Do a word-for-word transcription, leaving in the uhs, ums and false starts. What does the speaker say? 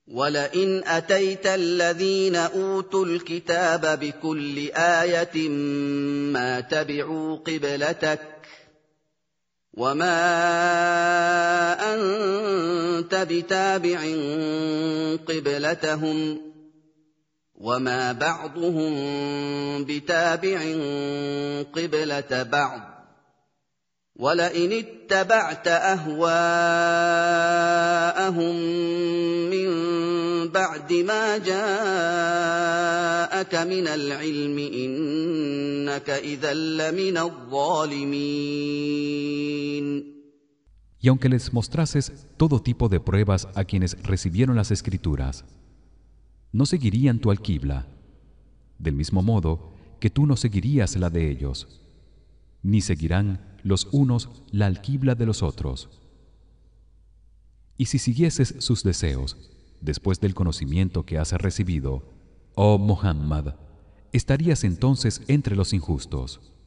وَلَئِنْ أَتَيْتَ الَّذِينَ أُوتُوا الْكِتَابَ بِكُلِّ آيَةٍ مَّا تَبِعُوا قِبْلَتَكَ وَمَا أَنتَ بِتَابِعٍ قِبْلَتَهُمْ وَمَا بَعْضُهُم بِتَابِعٍ قِبْلَةَ بَعْضٍ وَلَئِنِ اتَّبَعْتَ أَهْوَاءَهُم مِّن بَعْدِ مَا جَاءَكَ مِنَ الْعِلْمِ إِنَّكَ إِذًا لَّمِنَ الظَّالِمِينَ. Y aunque les mostrases todo tipo de pruebas a quienes recibieron las escrituras, no seguirían tu alquibla, del mismo modo que tú no seguirías la de ellos, ni seguirán los unos la alquibla de los otros. Y si siguieses sus deseos después del conocimiento que has recibido, oh Muhammad, estarías entonces entre los injustos.